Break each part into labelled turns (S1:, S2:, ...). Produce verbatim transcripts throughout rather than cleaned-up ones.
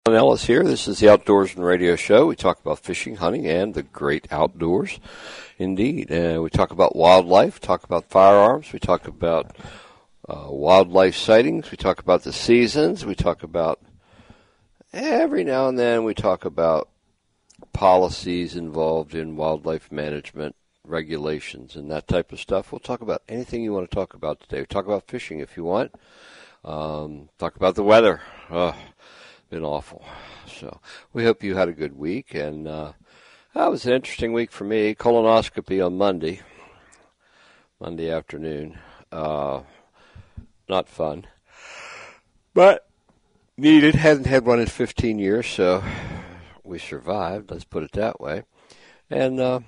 S1: Ellis here. This is the Outdoors and Radio Show. We talk about fishing, hunting, and the great outdoors. Indeed. Uh, we talk about wildlife, talk about firearms, we talk about uh, wildlife sightings, we talk about the seasons, we talk about, every now and then, we talk about policies involved in wildlife management, regulations, and that type of stuff. We'll talk about anything you want to talk about today. We talk about fishing if you want. Um, talk about the weather. Oh, been awful. So we hope you had a good week, and uh, that was an interesting week for me. Colonoscopy on Monday, Monday afternoon. Uh, not fun, but needed. Hadn't had one in fifteen years, so we survived. Let's put it that way. And uh,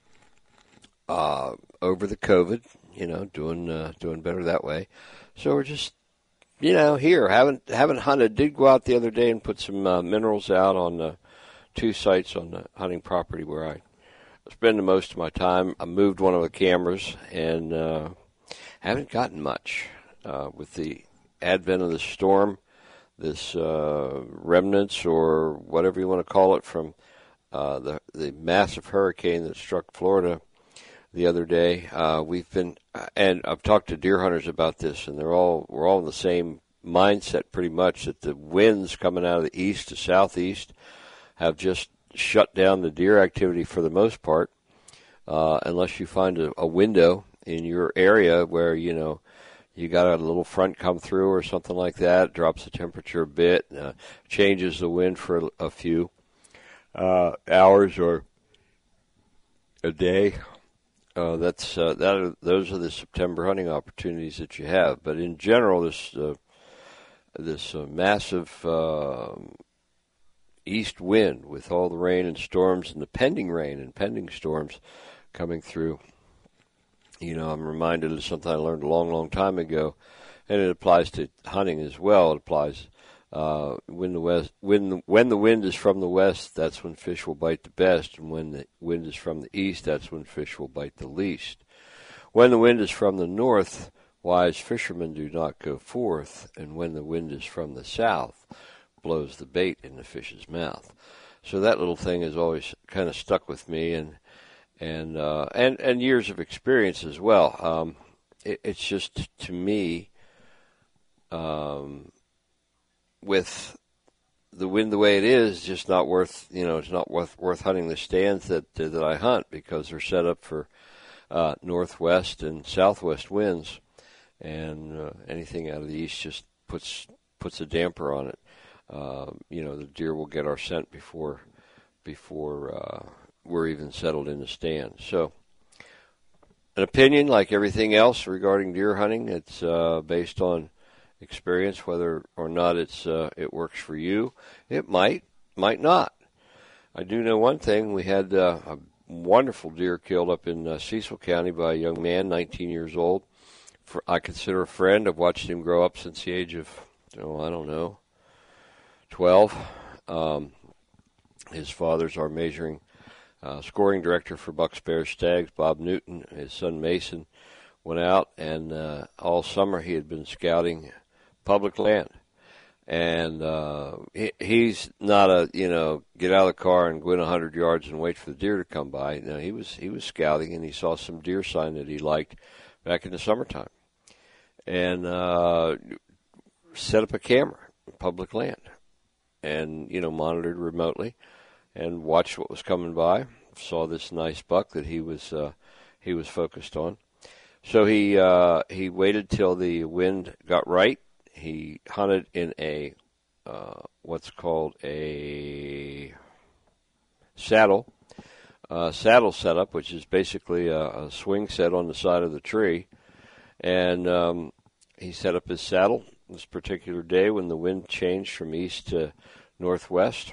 S1: uh, over the COVID, you know, doing uh, doing better that way. So we're just. You know, here, haven't haven't hunted. Did go out the other day and put some uh, minerals out on uh, two sites on the hunting property where I spend the most of my time. I moved one of the cameras and uh, haven't gotten much. Uh, with the advent of the storm, this uh, remnants or whatever you want to call it from uh, the, the massive hurricane that struck Florida the other day, uh, we've been, and I've talked to deer hunters about this, and they're all, we're all in the same mindset pretty much, that the winds coming out of the east to southeast have just shut down the deer activity for the most part, uh, unless you find a, a window in your area where, you know, you got a little front come through or something like that, drops the temperature a bit, uh, changes the wind for a, a few uh, hours or a day. Uh, that's uh, that. Are, those are the September hunting opportunities that you have. But in general, this uh, this uh, massive uh, east wind with all the rain and storms and the pending rain and pending storms coming through. You know, I'm reminded of something I learned a long, long time ago, and it applies to hunting as well. It applies uh, when the west, when the, when the wind is from the west, that's when fish will bite the best, and when the wind is from the east, that's when fish will bite the least. When the wind is from the north, wise fishermen do not go forth, and when the wind is from the south, blows the bait in the fish's mouth. So that little thing has always kind of stuck with me, and and uh, and and years of experience as well. Um, it, it's just, to me, um, with the wind the way it is, just not worth, you know, it's not worth worth hunting the stands that uh, that I hunt, because they're set up for uh, northwest and southwest winds, and uh, anything out of the east just puts puts a damper on it. Uh, you know, the deer will get our scent before before uh, we're even settled in the stand. So, an opinion, like everything else regarding deer hunting, it's uh, based on experience, whether or not it's uh, it works for you. It might, might not. I do know one thing. We had uh, a wonderful deer killed up in uh, Cecil County by a young man, nineteen years old. For, I consider a friend. I've watched him grow up since the age of, oh, I don't know, twelve. Um, his father's our measuring uh, scoring director for Bucks, Bears, Stags, Bob Newton. His son Mason went out, and uh, all summer he had been scouting public land. And uh, he, he's not a, you know, get out of the car and go in one hundred yards and wait for the deer to come by. No, he was he was scouting, and he saw some deer sign that he liked back in the summertime. And uh, set up a camera in public land and, you know, monitored remotely and watched what was coming by. Saw this nice buck that he was uh, he was focused on. So he uh, he waited till the wind got right. He hunted in a uh, what's called a saddle, uh, saddle setup, which is basically a, a swing set on the side of the tree. And um, he set up his saddle this particular day when the wind changed from east to northwest,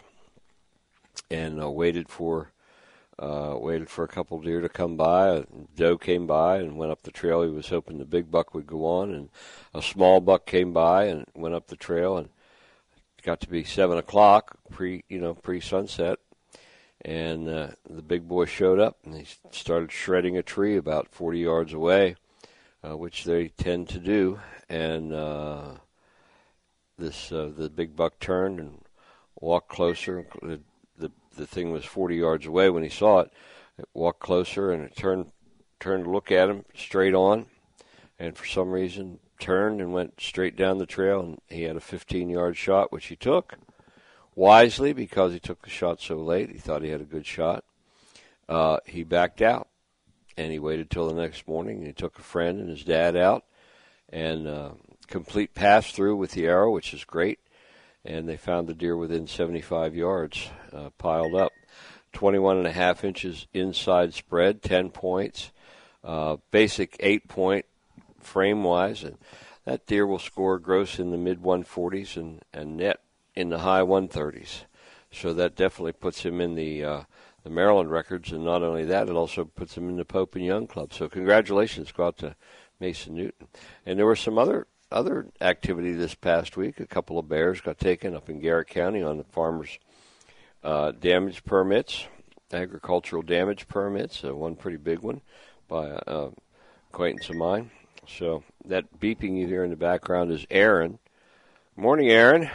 S1: and uh, waited for uh, waited for a couple deer to come by. A doe came by and went up the trail. He was hoping the big buck would go on, and a small buck came by and went up the trail, and it got to be seven o'clock, pre you know pre sunset, and uh, the big boy showed up, and he started shredding a tree about forty yards away, uh, which they tend to do, and uh, this uh, the big buck turned and walked closer. The, the the thing was forty yards away when he saw it. It walked closer and it turned turned to look at him straight on, and for some reason turned and went straight down the trail, and he had a fifteen-yard shot, which he took wisely because he took the shot so late. He thought he had a good shot. Uh, he backed out, and he waited till the next morning, and he took a friend and his dad out, and uh, complete pass-through with the arrow, which is great, and they found the deer within seventy-five yards, uh, piled up. twenty-one and a half inches inside spread, ten points, uh, basic eight-point frame-wise, and that deer will score gross in the mid one forties and, and net in the high one thirties. So that definitely puts him in the uh, the Maryland records, and not only that, it also puts him in the Pope and Young Club. So congratulations go out to Mason Newton. And there was some other other activity this past week. A couple of bears got taken up in Garrett County on the farmers' uh, damage permits, agricultural damage permits, uh, one pretty big one by an uh, acquaintance of mine. So that beeping you hear in the background is Aaron. Morning, Aaron.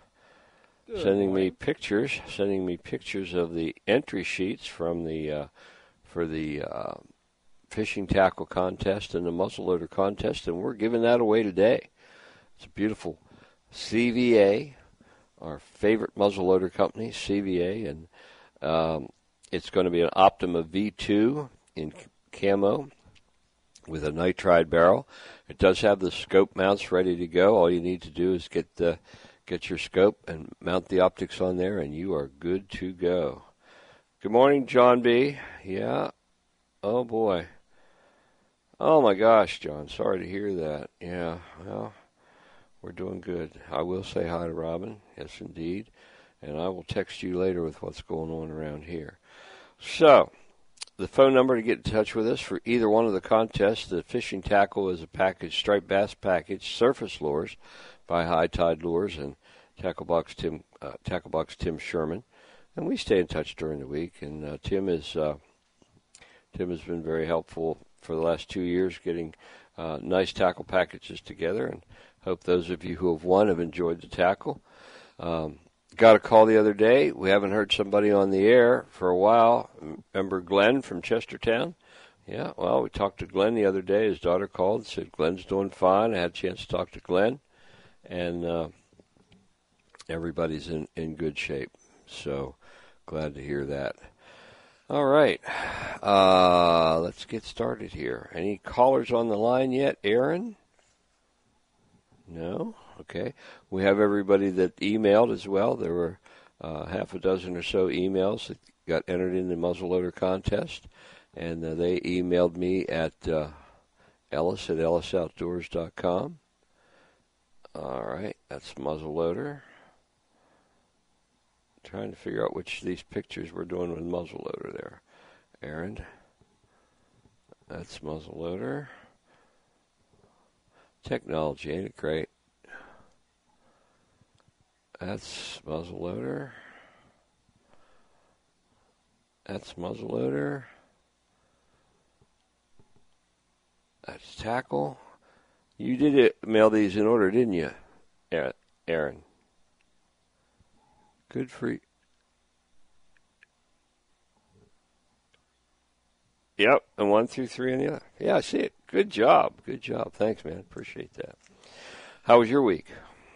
S1: Good sending morning. me pictures, sending me pictures of the entry sheets from the uh, for the uh, fishing tackle contest and the muzzleloader contest, and we're giving that away today. It's a beautiful C V A, our favorite muzzleloader company, C V A, and um, it's going to be an Optima V two in camo with a nitride barrel. It does have the scope mounts ready to go. All you need to do is get the get your scope and mount the optics on there, and you are good to go. Good morning, John B. Yeah. Oh, boy. Oh, my gosh, John. Sorry to hear that. Yeah, well, we're doing good. I will say hi to Robin. Yes, indeed. And I will text you later with what's going on around here. So, the phone number to get in touch with us for either one of the contests, the fishing tackle is a package, striped bass package, surface lures by High Tide Lures and Tackle Box Tim, uh, Tackle Box Tim Sherman, and we stay in touch during the week. And uh, Tim is uh, Tim has been very helpful for the last two years, getting uh, nice tackle packages together. And hope those of you who have won have enjoyed the tackle. Um, Got a call the other day. We haven't heard somebody on the air for a while. Remember Glenn from Chestertown? Yeah, well, we talked to Glenn the other day. His daughter called and said Glenn's doing fine. I had a chance to talk to Glenn, and uh, everybody's in, in good shape. So glad to hear that. All right, uh, let's get started here. Any callers on the line yet, Aaron? No? Okay. We have everybody that emailed as well. There were uh, half a dozen or so emails that got entered in the muzzleloader contest, and uh, they emailed me at uh, Ellis at ellis outdoors dot com. All right, that's muzzleloader. Trying to figure out which of these pictures we're doing with muzzleloader there. Aaron, that's muzzleloader. Technology, ain't it great? That's muzzleloader. That's muzzleloader. That's tackle. You did it, mail these in order, didn't you, Aaron? Good for you. Yep, and one through three on the other. Yeah, I see it. Good job. Good job. Thanks, man. Appreciate that. How was your week?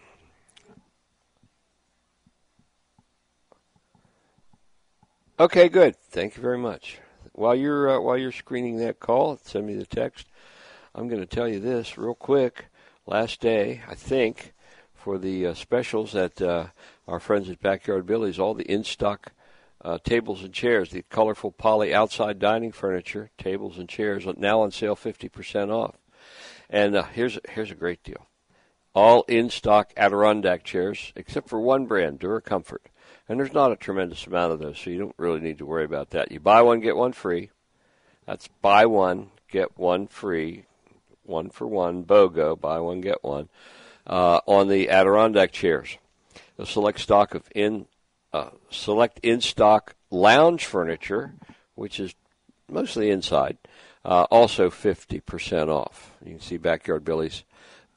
S1: Okay, good. Thank you very much. While you're uh, while you're screening that call, send me the text. I'm going to tell you this real quick. Last day, I think, for the uh, specials at uh, our friends at Backyard Billy's, all the in-stock uh, tables and chairs, the colorful poly outside dining furniture, tables and chairs, now on sale fifty percent off. And uh, here's here's a great deal. All in-stock Adirondack chairs, except for one brand, DuraComfort. And there's not a tremendous amount of those, so you don't really need to worry about that. You buy one, get one free. That's buy one, get one free. One for one, BOGO, buy one, get one. Uh, on the Adirondack chairs. A select stock of in, uh, select in-stock lounge furniture, which is mostly inside, uh, also fifty percent off. You can see Backyard Billy's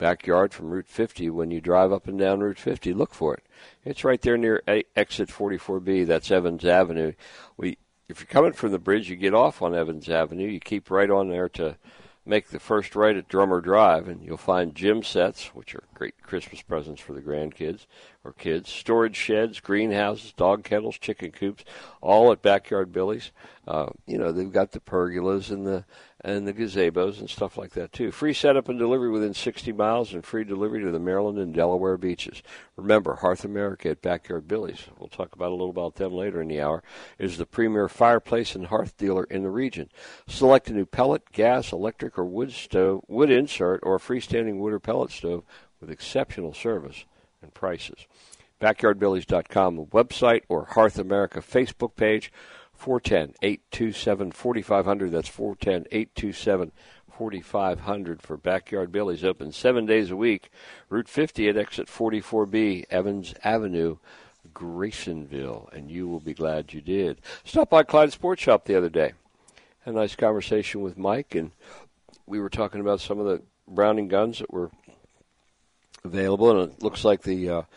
S1: backyard from Route fifty. When you drive up and down Route fifty, look for it. It's right there near exit forty-four B. That's Evans Avenue. We, if you're coming from the bridge, you get off on Evans Avenue. You keep right on there to make the first right at Drummer Drive, and you'll find gym sets, which are great Christmas presents for the grandkids or kids, storage sheds, greenhouses, dog kennels, chicken coops, all at Backyard Billy's. Uh, you know, they've got the pergolas and the and the gazebos and stuff like that, too. Free setup and delivery within sixty miles and free delivery to the Maryland and Delaware beaches. Remember, Hearth America at Backyard Billy's, we'll talk about a little about them later in the hour, is the premier fireplace and hearth dealer in the region. Select a new pellet, gas, electric, or wood stove, wood insert, or a freestanding wood or pellet stove with exceptional service and prices. backyard billies dot com website or Hearth America Facebook page. four one zero, eight two seven, four five zero zero. That's four one zero, eight two seven, four five zero zero for Backyard Billy's. Open seven days a week. Route fifty at exit forty-four B, Evans Avenue, Graysonville. And you will be glad you did. Stopped by Clyde Sports Shop the other day. Had a nice conversation with Mike, and we were talking about some of the Browning guns that were available. And it looks like the uh,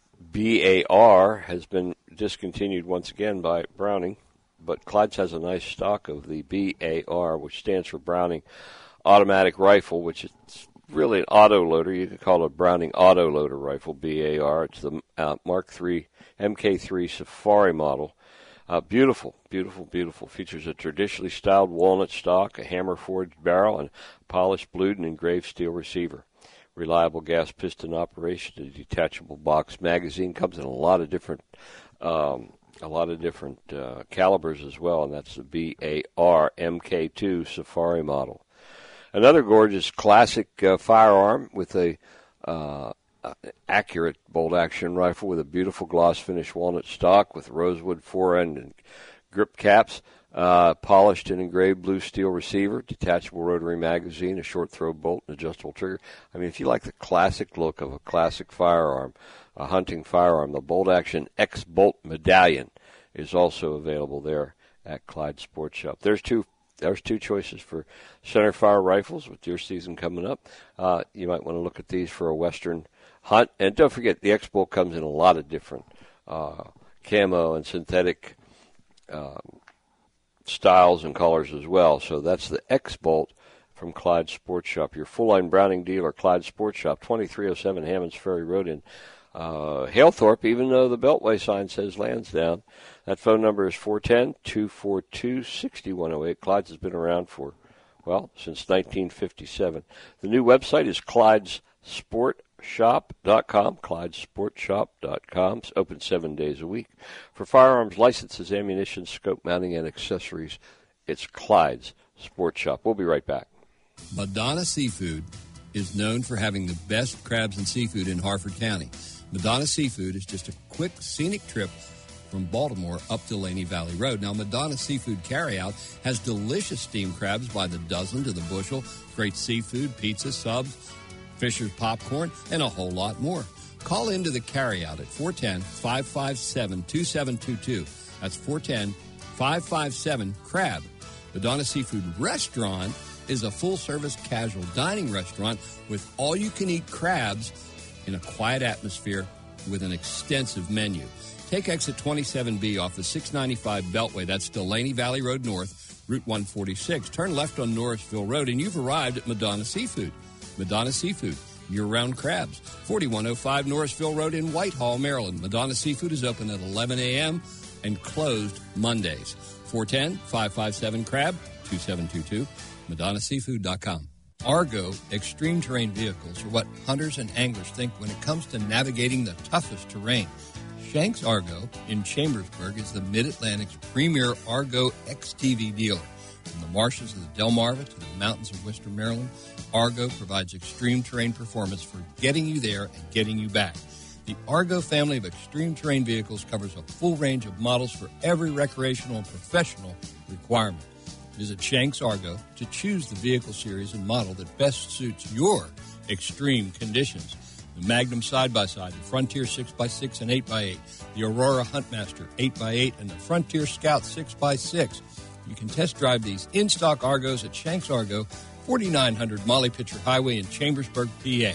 S1: B A R has been discontinued once again by Browning. But Clyde's has a nice stock of the B A R, which stands for Browning Automatic Rifle, which is really an auto loader. You could call it a Browning Auto Loader Rifle, B A R. It's the uh, Mark three, M K three Safari model. Uh, beautiful, beautiful, beautiful. Features a traditionally styled walnut stock, a hammer-forged barrel, and polished blued and engraved steel receiver. Reliable gas piston operation, a detachable box magazine. Comes in a lot of different um, a lot of different uh, calibers as well, and that's the B A R M K two Safari model. Another gorgeous classic uh, firearm with a uh, accurate bolt-action rifle with a beautiful gloss-finish walnut stock with rosewood fore-end and grip caps, uh, polished and engraved blue steel receiver, detachable rotary magazine, a short-throw bolt, and adjustable trigger. I mean, if you like the classic look of a classic firearm, a hunting firearm, the bolt-action X-Bolt Medallion is also available there at Clyde Sports Shop. There's two There's two choices for centerfire rifles with deer season coming up. Uh, you might want to look at these for a western hunt. And don't forget, the X-Bolt comes in a lot of different uh, camo and synthetic uh, styles and colors as well. So that's the X-Bolt from Clyde Sports Shop. Your full-line Browning dealer, Clyde Sports Shop, twenty-three oh seven Hammonds Ferry Road in uh, Halethorpe, even though the Beltway sign says Lansdowne. That phone number is four one zero, two four two, six one zero eight. Clyde's has been around for, well, since nineteen fifty-seven. The new website is Clyde's Sport Shop dot com, Clyde's Sport Shop dot com. It's open seven days a week. For firearms, licenses, ammunition, scope mounting, and accessories, it's Clyde's Sport Shop. We'll be right back.
S2: Madonna Seafood is known for having the best crabs and seafood in Harford County. Madonna Seafood is just a quick, scenic trip from Baltimore up to Laney Valley Road. Now, Madonna Seafood Carryout has delicious steamed crabs by the dozen to the bushel, great seafood, pizza, subs, Fisher's popcorn, and a whole lot more. Call into the carryout at four one zero, five five seven, two seven two two. That's four one zero, five five seven, CRAB. Madonna Seafood Restaurant is a full-service casual dining restaurant with all-you-can-eat crabs in a quiet atmosphere with an extensive menu. Take exit twenty-seven B off the six ninety-five Beltway. That's Delaney Valley Road North, Route one forty-six. Turn left on Norrisville Road, and you've arrived at Madonna Seafood. Madonna Seafood, year-round crabs. forty-one oh five Norrisville Road in Whitehall, Maryland. Madonna Seafood is open at eleven a.m. and closed Mondays. four one zero, five five seven, CRAB, two seven two two, madonna seafood dot com. Argo extreme terrain vehicles are what hunters and anglers think when it comes to navigating the toughest terrain. Shanks Argo in Chambersburg is the Mid-Atlantic's premier Argo X T V dealer. From the marshes of the Delmarva to the mountains of western Maryland, Argo provides extreme terrain performance for getting you there and getting you back. The Argo family of extreme terrain vehicles covers a full range of models for every recreational and professional requirement. Visit Shanks Argo to choose the vehicle series and model that best suits your extreme conditions. The Magnum side-by-side, the Frontier six by six and eight by eight, the Aurora Huntmaster eight by eight, and the Frontier Scout six by six. You can test drive these in-stock Argos at Shanks Argo, forty-nine hundred Molly Pitcher Highway in Chambersburg, P A.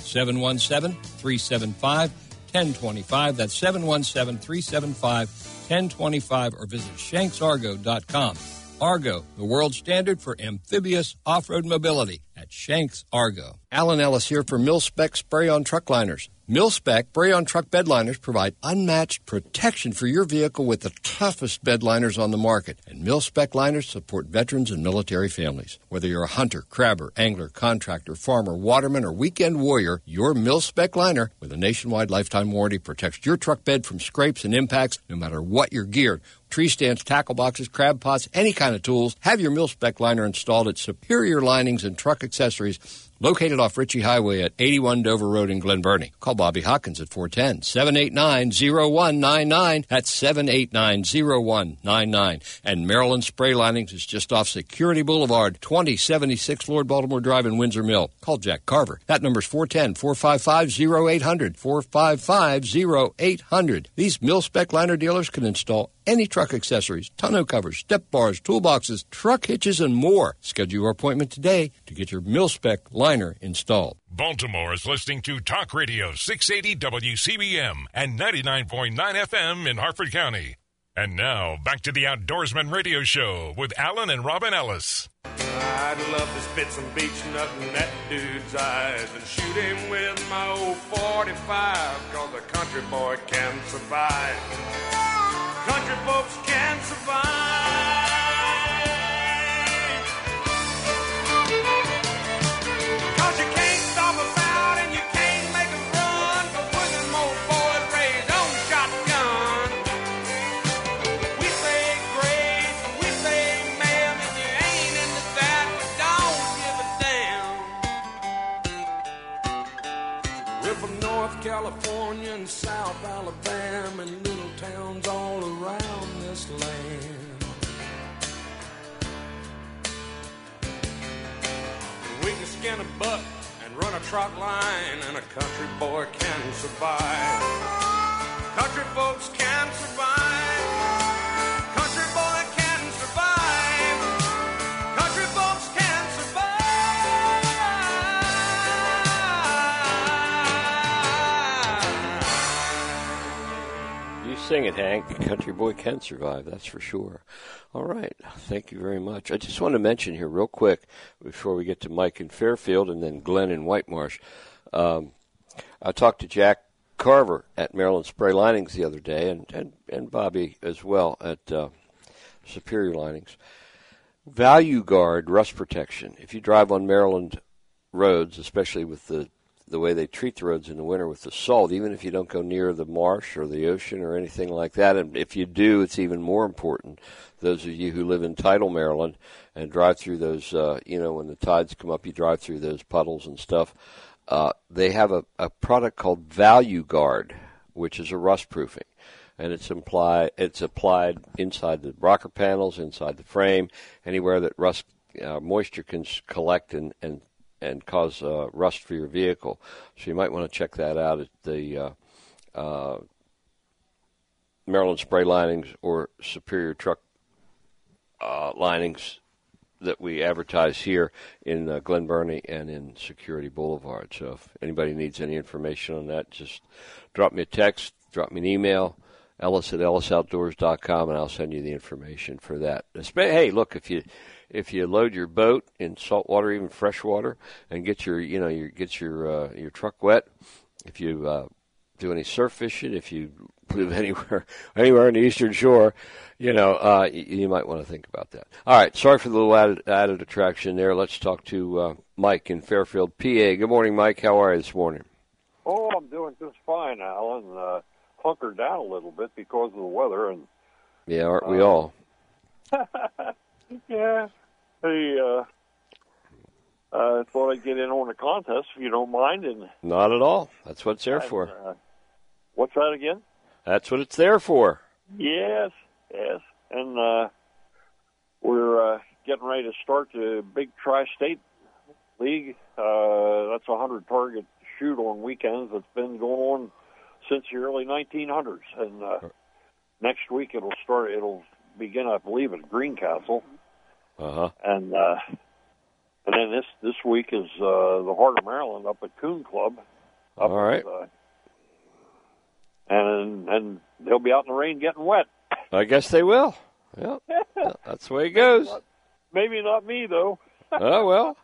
S2: seven one seven, three seven five, one zero two five. That's seven one seven, three seven five, one zero two five, or visit shanks argo dot com. Argo, the world standard for amphibious off-road mobility at Shanks Argo. Alan Ellis here for Mil-Spec Spray-On Truck Liners. Mil-Spec Spray-On Truck Bed Liners provide unmatched protection for your vehicle with the toughest bed liners on the market. And Mil-Spec liners support veterans and military families. Whether you're a hunter, crabber, angler, contractor, farmer, waterman, or weekend warrior, your Mil-Spec liner with a nationwide lifetime warranty protects your truck bed from scrapes and impacts no matter what you're geared. Tree stands, tackle boxes, crab pots, any kind of tools. Have your Mil-Spec liner installed at Superior Linings and Truck Accessories, located off Ritchie Highway at eighty-one Dover Road in Glen Burnie. Call Bobby Hawkins at four one zero, seven eight nine, zero one nine nine. That's seven eight nine, zero one nine nine. And Maryland Spray Linings is just off Security Boulevard, twenty seventy-six Lord Baltimore Drive in Windsor Mill. Call Jack Carver. That number's four one zero, four five five, zero eight zero zero, four five five, zero eight zero zero. These Mil-Spec liner dealers can install any truck accessories, tonneau covers, step bars, toolboxes, truck hitches, and more. Schedule your appointment today to get your Mil-Spec liner installed.
S3: Baltimore is listening to Talk Radio six eighty W C B M and ninety-nine point nine F M in Harford County. And now, back to the Outdoorsman Radio Show with Alan and Robin Ellis.
S4: I'd love to spit some beach nut in that dude's eyes and shoot him with my old forty-five, cause a country boy can survive. Country folks can survive. Cause you can't stop us out and you can't make us run, cause we're them old boys raised on shotgun. We say grace, we say ma'am, if you ain't into that, don't give a damn. We're from North California and South Alabama and little towns all around this land. We can skin a buck and run a trot line, and a country boy can survive. Country folks can survive. Country boy can survive. Country folks can survive.
S1: You sing it, Hank. Country boy can survive, that's for sure. All right. Thank you very much. I just want to mention here real quick before we get to Mike in Fairfield and then Glenn in White Marsh. Um, I talked to Jack Carver at Maryland Spray Linings the other day, and, and, and Bobby as well at uh, Superior Linings. Value Guard rust protection. If you drive on Maryland roads, especially with the the way they treat the roads in the winter with the salt, even if you don't go near the marsh or the ocean or anything like that, and if you do, it's even more important. Those of you who live in tidal Maryland and drive through those, uh, you know, when the tides come up, you drive through those puddles and stuff, uh, they have a, a product called Value Guard, which is a rust proofing. And it's imply, it's applied inside the rocker panels, inside the frame, anywhere that rust uh, moisture can collect and, and and cause uh, rust for your vehicle. So you might want to check that out at the uh, uh, Maryland Spray Linings or Superior Truck uh, Linings that we advertise here in uh, Glen Burnie and in Security Boulevard. So if anybody needs any information on that, just drop me a text, drop me an email, ellis at ellis outdoors dot com, and I'll send you the information for that. Hey, look, if you if you load your boat in salt water, even fresh water, and get your you know your get your uh, your truck wet, if you uh, do any surf fishing, if you live anywhere anywhere on the Eastern Shore, you know uh, you, you might want to think about that. All right, sorry for the little added, added attraction there. Let's talk to uh, Mike in Fairfield, P A. Good morning, Mike. How are you this morning?
S5: Oh, I'm doing just fine, Alan. Uh, hunkered down a little bit because of the weather, and
S1: yeah, aren't we
S5: uh,
S1: all?
S5: Yeah. Hey, uh, uh, thought I'd get in on the contest if you don't mind. And
S1: not at all. That's what it's there
S5: and,
S1: for.
S5: Uh, what's that again?
S1: That's what it's there for.
S5: Yes, yes. And uh, we're uh, getting ready to start the big Tri-State League. Uh, that's a hundred target shoot on weekends that's been going on since the early nineteen hundreds. And uh, next week it'll start. It'll begin, I believe, at Greencastle.
S1: Uh-huh.
S5: And uh, and then this this week is uh, the Heart of Maryland up at Coon Club. Up
S1: All right.
S5: uh, and and they'll be out in the rain getting wet.
S1: I guess they will. Yeah, that's the way it goes.
S5: Maybe not me, though.
S1: Oh, well.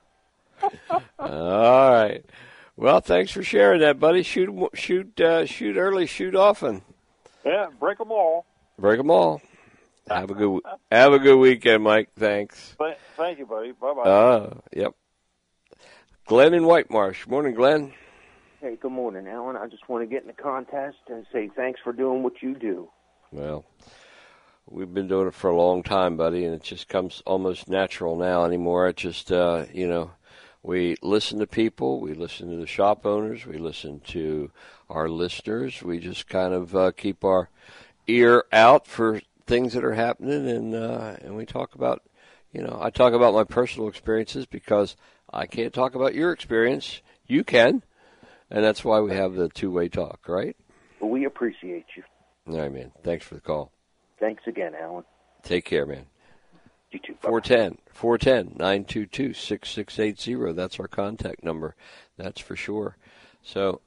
S1: All right. Well, thanks for sharing that, buddy. Shoot, shoot, uh, shoot early, shoot often.
S5: Yeah, break them all.
S1: Break them all. Have a good, have a good weekend, Mike. Thanks.
S5: Thank you, buddy. Bye-bye.
S1: Uh, yep. Glenn in Whitemarsh. Morning, Glenn.
S6: Hey, good morning, Alan. I just want to get in the contest and say thanks for doing what you do.
S1: Well, we've been doing it for a long time, buddy, and it just comes almost natural now anymore. It just, uh, you know, we listen to people, we listen to the shop owners, we listen to our listeners. We just kind of uh, keep our ear out for things that are happening, and uh, and we talk about, you know, I talk about my personal experiences because I can't talk about your experience. You can, and that's why we have the two-way talk, right?
S6: Well, we appreciate you.
S1: All right, man. Thanks for the call.
S6: Thanks again, Alan.
S1: Take care, man.
S6: You too.
S1: four one zero, four one zero, nine two two, six six eight zero. That's our contact number. That's for sure. So,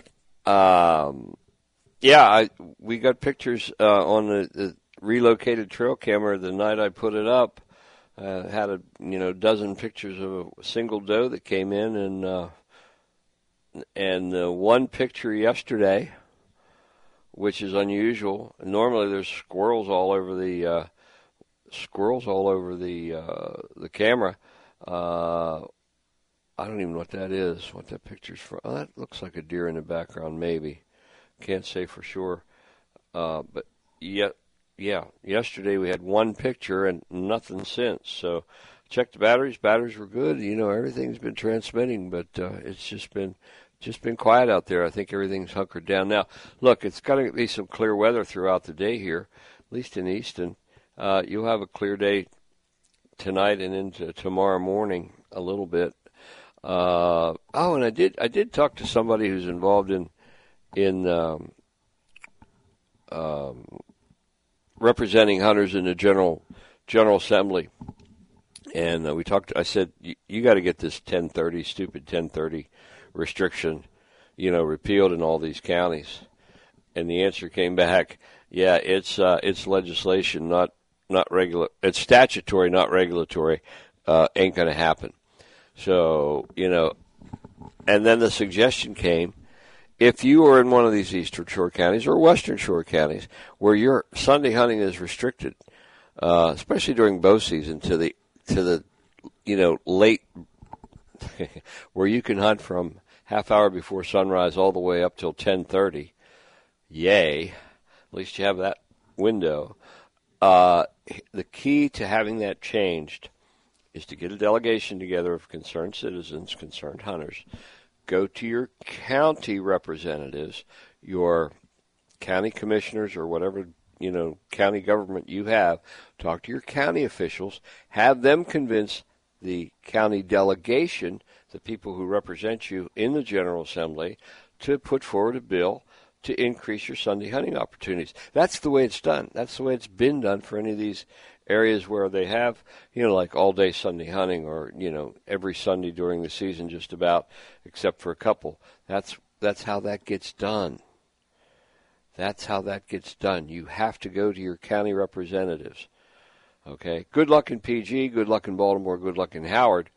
S1: um, yeah, I we got pictures uh, on the, the relocated trail camera the night I put it up. Uh, had a you know dozen pictures of a single doe that came in, and uh, and uh, one picture yesterday, which is unusual. Normally, there's squirrels all over the uh, squirrels all over the uh, the camera. Uh, I don't even know what that is. What that picture's from? Oh, that looks like a deer in the background. Maybe can't say for sure. Uh, but yet, yeah, yesterday we had one picture and nothing since. So checked the batteries. Batteries were good. You know, everything's been transmitting, but uh, it's just been. Just been quiet out there. I think everything's hunkered down. Now, look, it's going to be some clear weather throughout the day here, at least in Easton. Uh, you'll have a clear day tonight and into tomorrow morning a little bit. Uh, oh, and I did I did talk to somebody who's involved in in um, um, representing hunters in the general General Assembly, and uh, we talked. I said you, you got to get this ten thirty stupid ten thirty restriction, you know, repealed in all these counties. And the answer came back, yeah, it's uh, it's legislation, not not regular. It's statutory, not regulatory. Uh, ain't going to happen. So, you know, and then the suggestion came, if you are in one of these Eastern Shore counties or Western Shore counties where your Sunday hunting is restricted, uh, especially during bow season to the to the you know late, where you can hunt from half hour before sunrise all the way up till ten thirty. Yay. At least you have that window. Uh, the key to having that changed is to get a delegation together of concerned citizens, concerned hunters. Go to your county representatives, your county commissioners or whatever, you know, county government you have. Talk to your county officials. Have them convince the county delegation, the people who represent you in the General Assembly, to put forward a bill to increase your Sunday hunting opportunities. That's the way it's done. That's the way it's been done for any of these areas where they have, you know, like all-day Sunday hunting or, you know, every Sunday during the season just about, except for a couple. That's that's how that gets done. That's how that gets done. You have to go to your county representatives. Okay? Good luck in P G, good luck in Baltimore, good luck in Howard.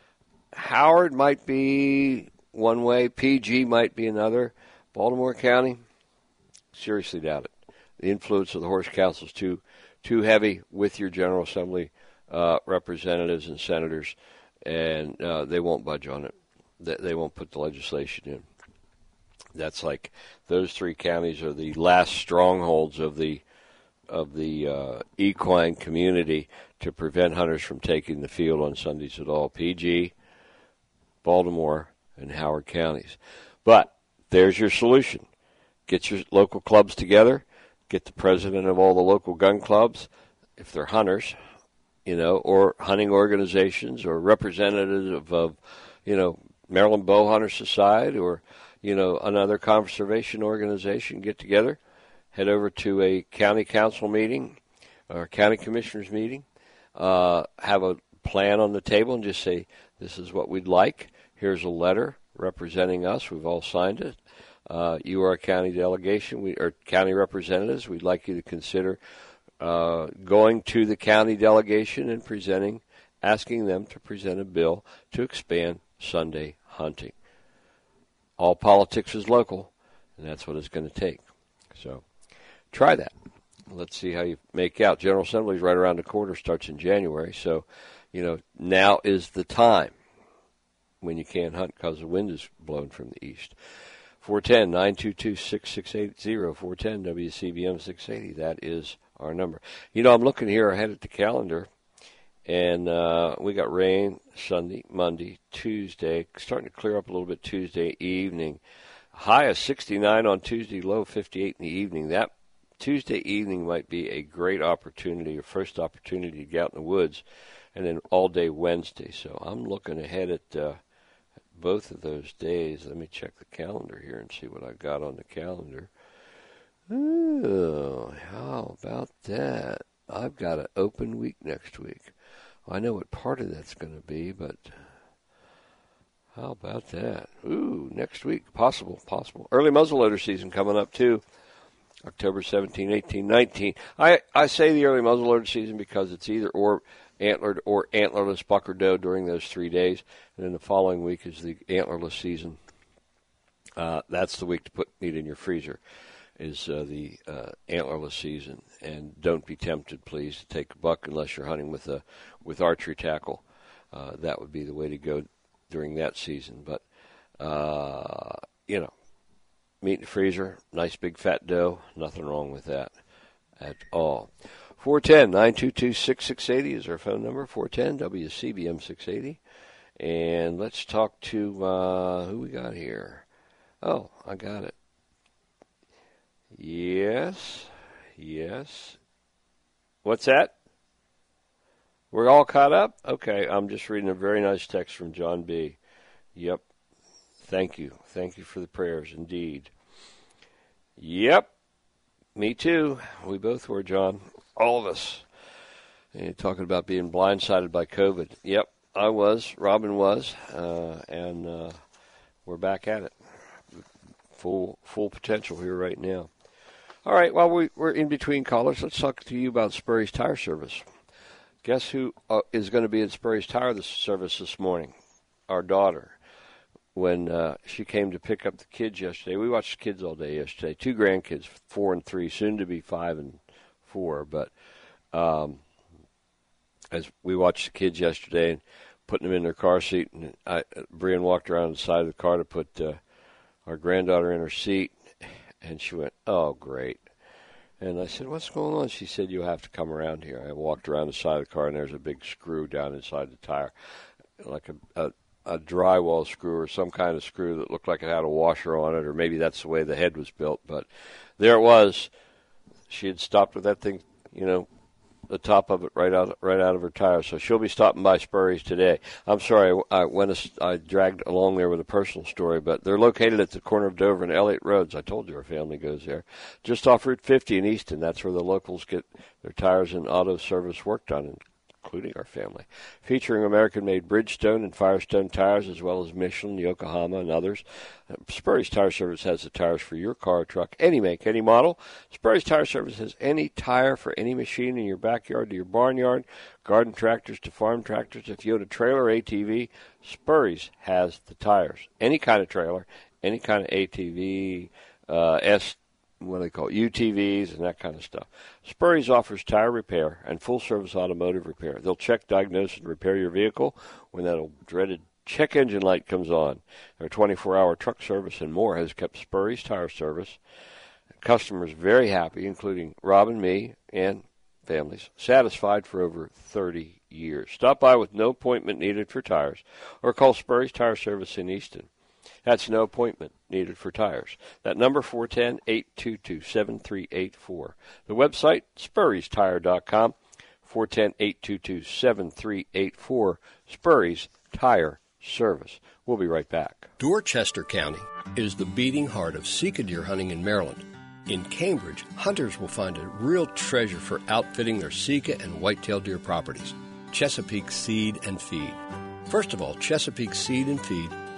S1: Howard might be one way, P G might be another. Baltimore County, seriously doubt it. The influence of the horse council is too too heavy with your General Assembly uh, representatives and senators, and uh, they won't budge on it. They, they won't put the legislation in. That's like those three counties are the last strongholds of the of the uh, equine community to prevent hunters from taking the field on Sundays at all. P G, Baltimore, and Howard counties. But there's your solution. Get your local clubs together. Get the president of all the local gun clubs, if they're hunters, you know, or hunting organizations or representatives of, of you know, Maryland Bow Hunter Society or, you know, another conservation organization. Get together. Head over to a county council meeting or county commissioners meeting. Uh, have a plan on the table and just say, this is what we'd like. Here's a letter representing us. We've all signed it. Uh, you are a county delegation, we or county representatives. We'd like you to consider uh, going to the county delegation and presenting, asking them to present a bill to expand Sunday hunting. All politics is local, and that's what it's going to take. So try that. Let's see how you make out. General Assembly is right around the corner, starts in January. So, you know, now is the time when you can't hunt because the wind is blowing from the east. four one zero, nine two two, six six eight zero, four one zero W C B M six eighty. That is our number. You know, I'm looking here ahead at the calendar, and uh, we got rain Sunday, Monday, Tuesday, starting to clear up a little bit Tuesday evening. High of sixty-nine on Tuesday, low fifty-eight in the evening. That Tuesday evening might be a great opportunity, your first opportunity to get out in the woods, and then all day Wednesday. So I'm looking ahead at uh, both of those days. Let me check the calendar here and see what I got on the calendar. Oh, how about that? I've got an open week next week. I know what part of that's going to be, but how about that? Ooh, next week, possible, possible. Early muzzleloader season coming up, too. October seventeenth, eighteenth, nineteenth. I, I say the early muzzleloader season because it's either or antlered or antlerless buck or doe during those three days. And then the following week is the antlerless season. Uh, that's the week to put meat in your freezer, is uh, the uh, antlerless season. And don't be tempted, please, to take a buck unless you're hunting with a with archery tackle. Uh, that would be the way to go during that season. But, uh, you know, meat in the freezer, nice big fat doe, nothing wrong with that at all. four one zero, nine two two, six six eight zero is our phone number, four one zero W C B M six eighty. And let's talk to, uh, who we got here? Oh, I got it. Yes, yes. What's that? We're all caught up? Okay, I'm just reading a very nice text from John B. Yep. Thank you. Thank you for the prayers, indeed. Yep. Me too. We both were, John. All of us. And you're talking about being blindsided by COVID. Yep, I was. Robin was. Uh, and uh, we're back at it. Full full potential here right now. All right, while we, we're in between callers, let's talk to you about Spurry's Tire Service. Guess who uh, is going to be at Spurry's Tire Service this morning? Our daughter. When uh, she came to pick up the kids yesterday, we watched the kids all day yesterday. Two grandkids, four and three, soon to be five and four. But um, as we watched the kids yesterday and putting them in their car seat, and I, Brian walked around the side of the car to put uh, our granddaughter in her seat, and she went, "Oh, great." And I said, "What's going on?" She said, "You'll have to come around here." I walked around the side of the car, and there's a big screw down inside the tire, like a, a a drywall screw or some kind of screw that looked like it had a washer on it, or maybe that's the way the head was built. But there it was. She had stopped with that thing, you know, the top of it right out right out of her tire. So she'll be stopping by Spurry's today. I'm sorry, I went I dragged along there with a personal story, but they're located at the corner of Dover and Elliott Roads. I told you our family goes there. Just off Route fifty in Easton. That's where the locals get their tires and auto service work done, including our family. Featuring American-made Bridgestone and Firestone tires, as well as Michelin, Yokohama, and others. Spurry's Tire Service has the tires for your car or truck, any make, any model. Spurry's Tire Service has any tire for any machine in your backyard to your barnyard, garden tractors to farm tractors. If you own a trailer or A T V, Spurry's has the tires. Any kind of trailer, any kind of A T V, uh, S what do they call it, U T Vs and that kind of stuff. Spurry's offers tire repair and full-service automotive repair. They'll check, diagnose, and repair your vehicle when that old dreaded check engine light comes on. Their twenty-four hour truck service and more has kept Spurry's Tire Service customers very happy, including Rob and me and families, satisfied for over thirty years. Stop by with no appointment needed for tires or call Spurry's Tire Service in Easton. That's no appointment needed for tires. That number, four one zero, eight two two, seven three eight four. The website, spurrys tire dot com, four one zero, eight two two, seven three eight four. Spurry's Tire Service. We'll be right back.
S2: Dorchester County is the beating heart of Sika deer hunting in Maryland. In Cambridge, hunters will find a real treasure for outfitting their Sika and whitetail deer properties, Chesapeake Seed and Feed. First of all, Chesapeake Seed and Feed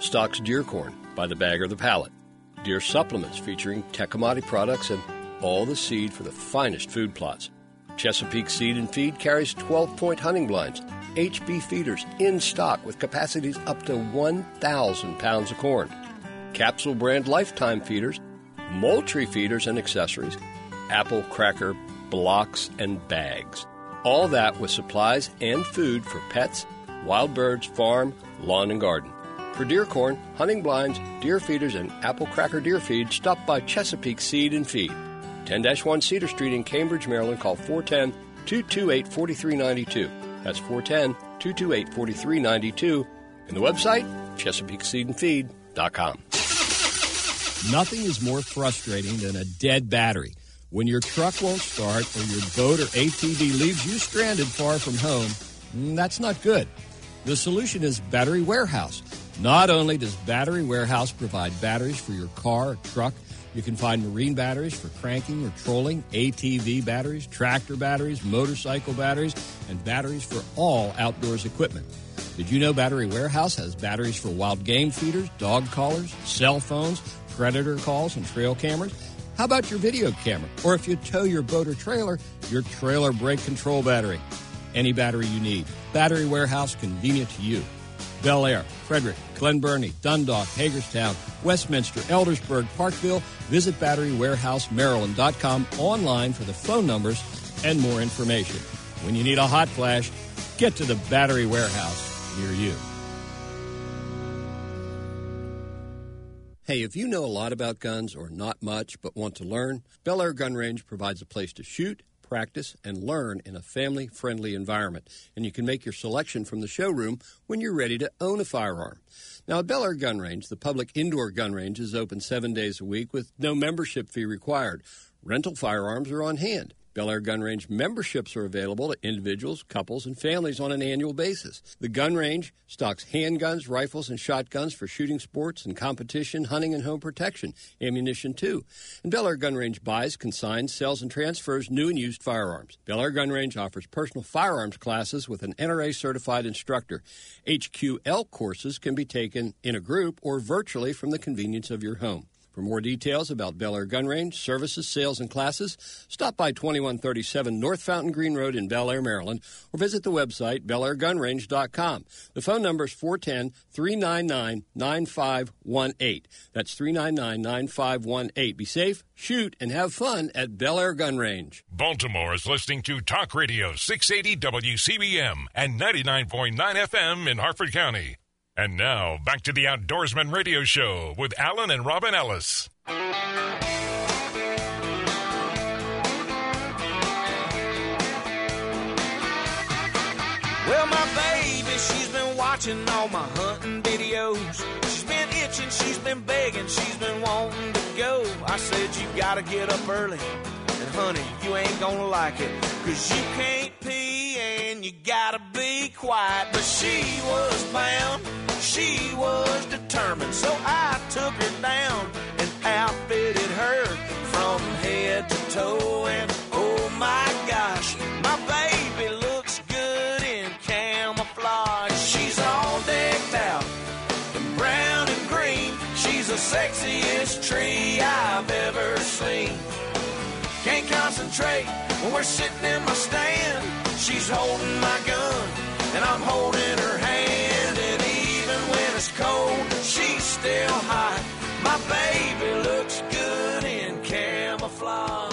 S2: stocks deer corn by the bag or the pallet. Deer supplements featuring Tecomate products and all the seed for the finest food plots. Chesapeake Seed and Feed carries twelve-point hunting blinds, H B feeders in stock with capacities up to one thousand pounds of corn. Capsule brand Lifetime feeders, Moultrie feeders and accessories, apple cracker blocks and bags. All that with supplies and food for pets, wild birds, farm, lawn, and garden. For deer corn, hunting blinds, deer feeders, and apple cracker deer feed, stop by Chesapeake Seed and Feed. ten dash one Cedar Street in Cambridge, Maryland. Call four one zero, two two eight, four three nine two. That's four one zero, two two eight, four three nine two. And the website, chesapeake seed and feed dot com. Nothing is more frustrating than a dead battery. When your truck won't start or your boat or A T V leaves you stranded far from home, that's not good. The solution is Battery Warehouse. Not only does Battery Warehouse provide batteries for your car or truck, you can find marine batteries for cranking or trolling, A T V batteries, tractor batteries, motorcycle batteries, and batteries for all outdoors equipment. Did you know Battery Warehouse has batteries for wild game feeders, dog collars, cell phones, predator calls, and trail cameras? How about your video camera? Or if you tow your boat or trailer, your trailer brake control battery. Any battery you need. Battery Warehouse, convenient to you. Bel Air, Frederick, Glen Burnie, Dundalk, Hagerstown, Westminster, Eldersburg, Parkville. Visit battery warehouse maryland dot com online for the phone numbers and more information. When you need a hot flash, get to the Battery Warehouse near you. Hey, if you know a lot about guns or not much but want to learn, Bel Air Gun Range provides a place to shoot, practice, and learn in a family-friendly environment. And you can make your selection from the showroom when you're ready to own a firearm. Now, at Bel Air Gun Range, the public indoor gun range is open seven days a week with no membership fee required. Rental firearms are on hand. Bel Air Gun Range memberships are available to individuals, couples, and families on an annual basis. The gun range stocks handguns, rifles, and shotguns for shooting sports and competition, hunting, and home protection, ammunition too. And Bel Air Gun Range buys, consigns, sells, and transfers new and used firearms. Bel Air Gun Range offers personal firearms classes with an N R A-certified instructor. H Q L courses can be taken in a group or virtually from the convenience of your home. For more details about Bel Air Gun Range, services, sales, and classes, stop by twenty-one thirty-seven North Fountain Green Road in Bel Air, Maryland, or visit the website, bel air gun range dot com. The phone number is four one zero, three nine nine, nine five one eight. That's three nine nine, nine five one eight. Be safe, shoot, and have fun at Bel Air Gun Range.
S3: Baltimore is listening to Talk Radio six eighty W C B M and ninety-nine point nine F M in Harford County. And now, back to the Outdoorsman Radio Show with Alan and Robin Ellis.
S7: Well, my baby, she's been watching all my hunting videos. She's been itching, she's been begging, she's been wanting to go. I said, you gotta get up early, and honey, you ain't gonna like it, 'cause you can't pee and you gotta be quiet. But she was bound, she was determined, so I took her down and outfitted her from head to toe. And oh my gosh, my baby looks good in camouflage. She's all decked out in brown and green. She's the sexiest tree I've ever seen. Can't concentrate when we're sitting in my stand. She's holding my gun and I'm holding her hand. And even when it's cold, she's still hot. My baby looks good in camouflage.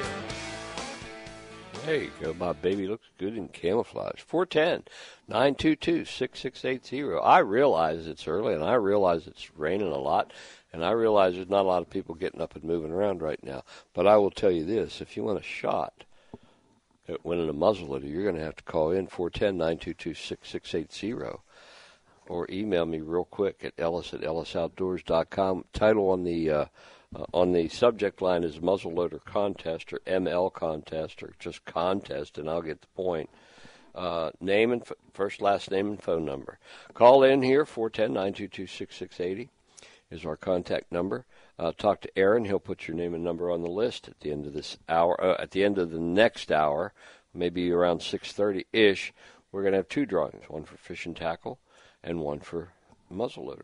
S1: There you go. My baby looks good in camouflage. four one zero, nine two two, six six eight zero. I realize it's early, and I realize it's raining a lot, and I realize there's not a lot of people getting up and moving around right now. But I will tell you this. If you want a shot at winning a muzzleloader, you're going to have to call in four one zero, nine two two, six six eight zero. Or email me real quick at ellis at ellis outdoors dot com. Title on the uh, uh, on the subject line is muzzleloader contest or M L contest or just contest, and I'll get the point. Uh, name and f- first, last name and phone number. Call in here, four one zero, nine two two, six six eight zero is our contact number. Uh, talk to Aaron. He'll put your name and number on the list at the end of this hour. Uh, at the end of the next hour, maybe around six thirty-ish, we're going to have two drawings, one for fish and tackle and one for muzzleloader.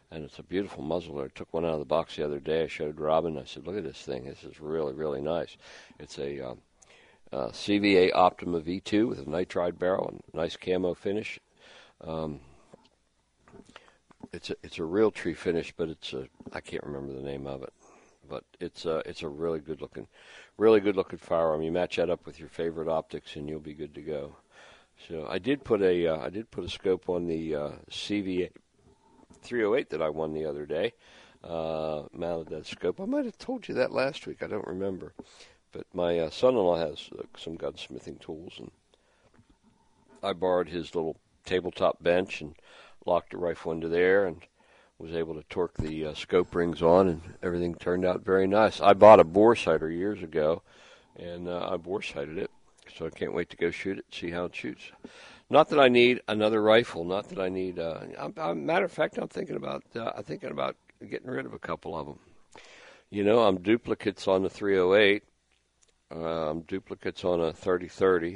S1: and it's a beautiful muzzleloader. I took one out of the box the other day. I showed Robin. I said, look at this thing. This is really, really nice. It's a um, uh, C V A Optima V two with a nitride barrel and nice camo finish. Um, it's a, it's a real tree finish, but it's a, I can't remember the name of it. But it's a, it's a really good looking, really good looking firearm. You match that up with your favorite optics, and you'll be good to go. So I did put a, uh, I did put a scope on the uh, C V A three oh eight that I won the other day. Uh, mounted that scope. I might have told you that last week. I don't remember. But my uh, son-in-law has uh, some gunsmithing tools, and I borrowed his little tabletop bench and locked the rifle into there, and was able to torque the uh, scope rings on, and everything turned out very nice. I bought a bore sighter years ago, and uh, I bore sighted it, so I can't wait to go shoot it, see how it shoots. Not that I need another rifle. Not that I need. Uh, I'm, I'm, matter of fact, I'm thinking about. Uh, I'm thinking about getting rid of a couple of them. You know, I'm duplicates on the three oh eight. Uh, I'm duplicates on a thirty thirty.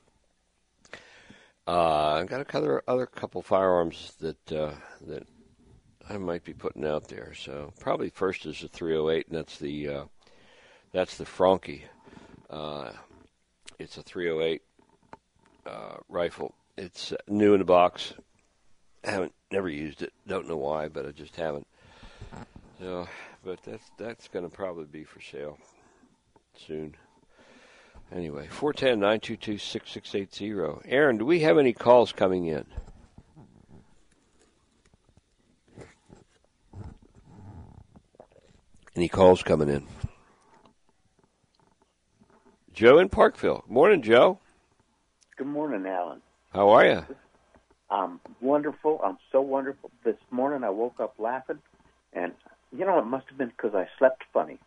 S1: Uh, I've got a other other couple firearms that uh, that I might be putting out there. So probably first is the three oh eight, and that's the uh, that's the Franke. Uh, it's a three oh eight uh, rifle. It's new in the box. I haven't never used it. Don't know why, but I just haven't. So, but that's that's going to probably be for sale soon. Anyway, four one zero, nine two two, six six eight zero. Aaron, do we have any calls coming in? Any calls coming in? Joe in Parkville. Morning, Joe.
S8: Good morning, Alan.
S1: How are you?
S8: I'm wonderful. I'm so wonderful. This morning I woke up laughing, and, you know, it must have been because I slept funny.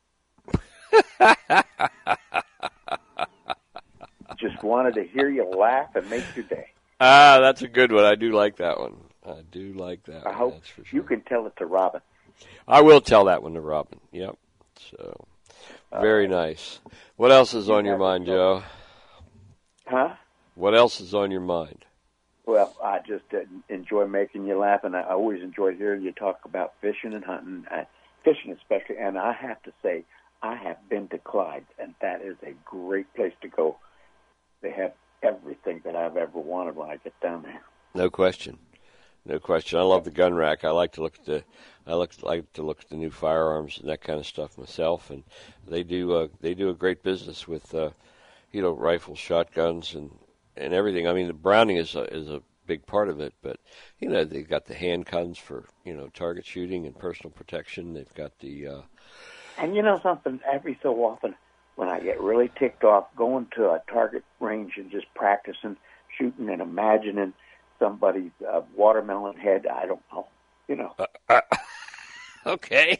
S8: Just wanted to hear you laugh and make your day.
S1: Ah, that's a good one. I do like that one. I do like that
S8: I
S1: one.
S8: hope
S1: That's for sure.
S8: you can tell it to Robin.
S1: I will tell that one to Robin. Yep. So, very
S8: Uh,
S1: nice. What else is
S8: you
S1: on your
S8: got
S1: mind,
S8: it.
S1: Joe?
S8: Huh?
S1: What else is on your mind?
S8: Well, I just uh, enjoy making you laugh, and I always enjoy hearing you talk about fishing and hunting, uh, fishing especially. And I have to say, I have been to Clyde's, and that is a great place to go. They have everything that I've ever wanted when I get down there.
S1: No question. No question. I love the gun rack. I like to look at the, I look like to look at the new firearms and that kind of stuff myself. And they do, uh, they do a great business with, uh, you know, rifles, shotguns, and, and everything. I mean, the Browning is a, is a big part of it, but you know, they've got the handguns for, you know, target shooting and personal protection. They've got the. Uh,
S8: And you know something? Every so often, when I get really ticked off, going to a target range and just practicing shooting and imagining somebody's uh, watermelon head, I don't know, you know.
S1: Uh, uh, okay.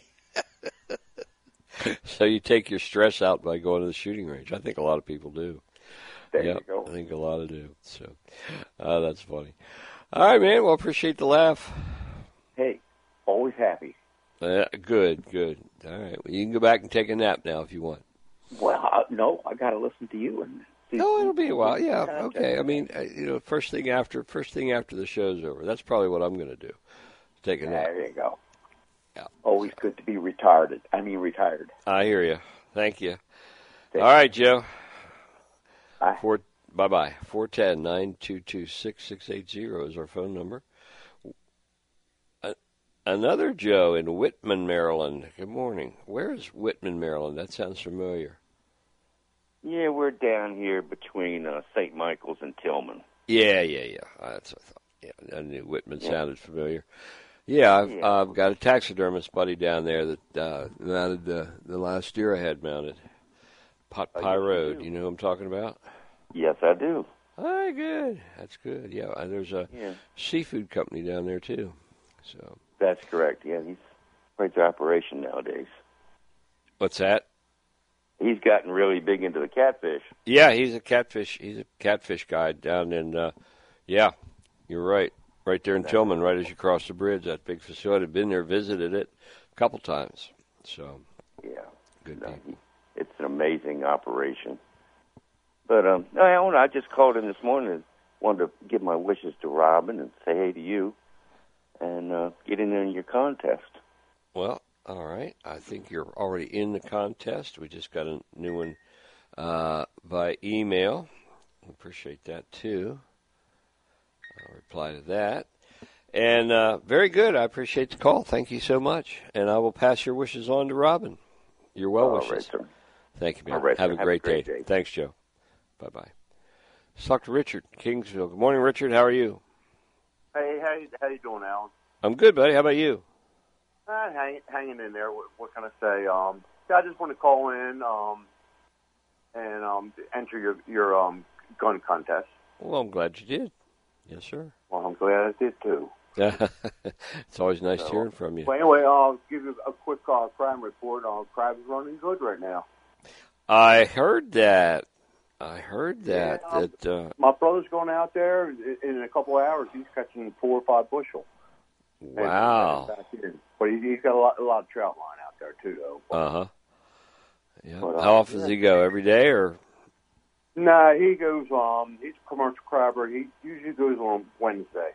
S1: So you take your stress out by going to the shooting range. I think a lot of people do.
S8: There
S1: Yep,
S8: you go.
S1: I think a lot of do. So, uh, that's funny. All right, man. Well, appreciate the laugh.
S8: Hey, always happy.
S1: Uh, good, good. All right. Well, you can go back and take a nap now if you want.
S8: Well, uh, no, I got to listen to you and see.
S1: No, it'll be a while. Yeah, okay. I mean, uh, you know, first thing after first thing after the show's over. That's probably what I'm going to do. Take a nap.
S8: There you go.
S1: Yeah.
S8: Always good to be retarded. I mean, retired.
S1: I hear you. Thank you.
S8: Thank
S1: All right, Joe.
S8: Bye.
S1: Four, bye-bye. four one zero, nine two two, six six eight zero is our phone number. Another Joe in Whitman, Maryland. Good morning. Where is Whitman, Maryland? That sounds familiar.
S9: Yeah, we're down here between uh, Saint Michael's and Tillman.
S1: Yeah, yeah, yeah. Uh, That's what I thought. Yeah, I knew Whitman yeah. sounded familiar. Yeah, I've,
S9: yeah.
S1: I've got a taxidermist buddy down there that uh, mounted uh, the last deer I had mounted. Pot Pie
S9: oh,
S1: Road.
S9: You,
S1: you know who I'm talking about?
S9: Yes, I do.
S1: All right, good. That's good. Yeah, there's a
S9: yeah.
S1: seafood company down there, too. So
S9: That's correct. Yeah, he's quite the operation nowadays.
S1: What's that?
S9: He's gotten really big into the catfish.
S1: Yeah, he's a catfish. He's a catfish guy down in. Uh, yeah, you're right. Right there in That's Tillman, right as you cross the bridge. That big facility. I've been there, visited it a couple times. So
S9: yeah,
S1: good
S9: no,
S1: people.
S9: He, it's an amazing operation. But um, I, I just called in this morning and wanted to give my wishes to Robin and say hey to you. and uh, getting in your contest.
S1: Well, all right. I think you're already in the contest. We just got a new one uh, by email. Appreciate that, too. I'll reply to that. And uh, very good. I appreciate the call. Thank you so much. And I will pass your wishes on to Robin. Your well wishes.
S9: All right, sir.
S1: Thank you, man.
S9: All right,
S1: Have,
S9: sir.
S1: a,
S9: Have
S1: great
S9: a great
S1: day.
S9: day.
S1: Thanks, Joe. Bye-bye. Let's talk to Richard, Kingsville. Good morning, Richard. How are you?
S10: Hey, how you, how you doing, Alan?
S1: I'm good, buddy. How about you?
S10: Uh, hang, hanging in there. What, what can I say? Um, yeah, I just want to call in um, and um, enter your your um, gun contest.
S1: Well, I'm glad you did. Yes, sir.
S10: Well, I'm glad I did too.
S1: It's always nice
S10: so,
S1: hearing from you.
S10: Well, anyway, I'll give you a quick uh, crime report. Uh, crime is running good right now.
S1: I heard that. I heard that.
S10: Yeah, um,
S1: that uh,
S10: my brother's going out there in, in a couple of hours. He's catching four or five bushel.
S1: Wow.
S10: And, and back in. But he, he's got a lot, a lot of trout line out there too, though.
S1: Uh huh. Yeah.
S10: But, uh,
S1: How often
S10: yeah.
S1: does he go? Every day or?
S10: No, he goes. Um, he's a commercial crabber. He usually goes on Wednesday.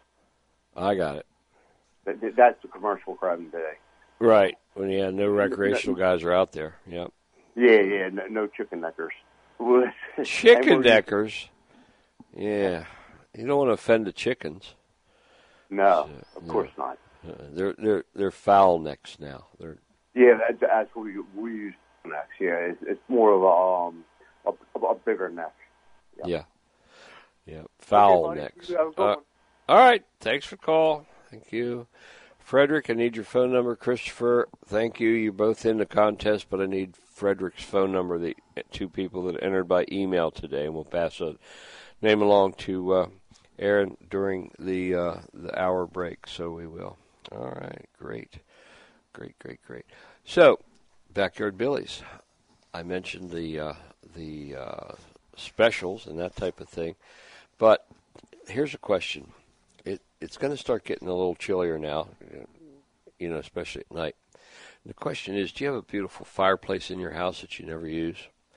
S1: I got it.
S10: That, that's the commercial crabbing day.
S1: Right. When yeah, no recreational guys are out there. Yep.
S10: Yeah, yeah. No, no chicken neckers.
S1: Chicken deckers. Yeah. You don't want to offend the chickens.
S10: No,
S1: So,
S10: of
S1: no.
S10: course not.
S1: Uh, they're they're they're foul necks now. They're
S10: Yeah, that, that's what we we use necks. Yeah, it's, it's more of a um a, a bigger neck.
S1: yeah. Yeah. Foul
S10: Okay, buddy.
S1: necks.
S10: You have a good
S1: Uh,
S10: one.
S1: all right. Thanks for the call. Thank you. Frederick, I need your phone number. Christopher, thank you. You're both in the contest, but I need Frederick's phone number, the two people that entered by email today, and we'll pass a name along to uh, Aaron during the uh, the hour break, so we will. All right, great. Great, great, great. So, Backyard Billy's. I mentioned the uh, the uh, specials and that type of thing, but here's a question. It It's going to start getting a little chillier now, you know, especially at night. The question is, do you have a beautiful fireplace in your house that you never use?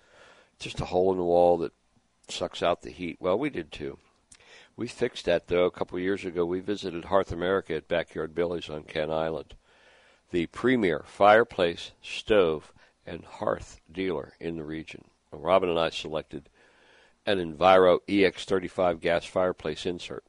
S1: Just a hole in the wall that sucks out the heat. Well, we did too. We fixed that, though, a couple of years ago. We visited Hearth America at Backyard Billy's on Kent Island, the premier fireplace, stove, and hearth dealer in the region. Well, Robin and I selected an Enviro E X thirty-five gas fireplace insert.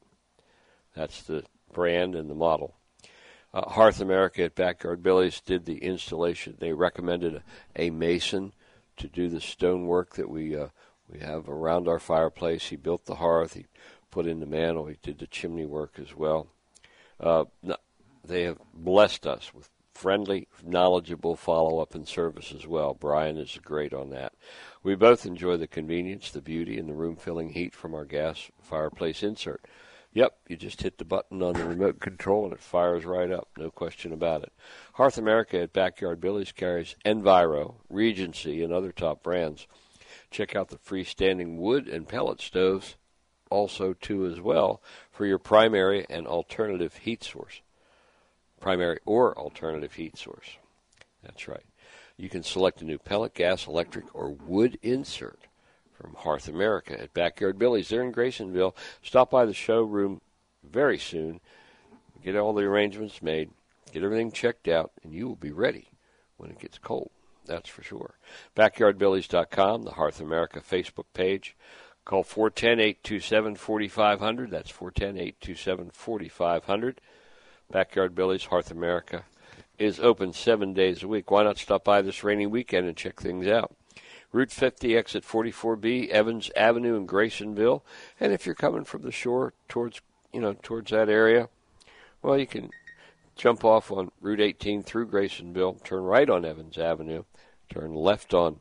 S1: That's the brand and the model. Uh, Hearth America at Backyard Billy's did the installation. They recommended a, a mason to do the stonework that we uh, we have around our fireplace. He built the hearth. He put in the mantle. He did the chimney work as well. Uh, they have blessed us with friendly, knowledgeable follow-up and service as well. Brian is great on that. We both enjoy the convenience, the beauty, and the room-filling heat from our gas fireplace insert. Yep, you just hit the button on the remote control and it fires right up, no question about it. Hearth America at Backyard Billy's carries Enviro, Regency, and other top brands. Check out the freestanding wood and pellet stoves, also too as well, for your primary and alternative heat source. Primary or alternative heat source. That's right. You can select a new pellet, gas, electric, or wood insert from Hearth America at Backyard Billy's. They're in Graysonville. Stop by the showroom very soon. Get all the arrangements made. Get everything checked out, and you will be ready when it gets cold. That's for sure. backyard billies dot com, the Hearth America Facebook page. Call four one zero, eight two seven, four five zero zero. That's four one zero, eight two seven, four five zero zero. Backyard Billy's, Hearth America, is open seven days a week. Why not stop by this rainy weekend and check things out? Route fifty, exit forty-four B, Evans Avenue in Graysonville. And if you're coming from the shore towards, you know, towards that area, well, you can jump off on Route eighteen through Graysonville, turn right on Evans Avenue, turn left on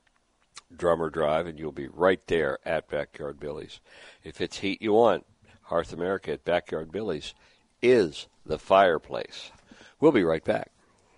S1: Drummer Drive, and you'll be right there at Backyard Billy's. If it's heat you want, Hearth America at Backyard Billy's is the fireplace. We'll be right back.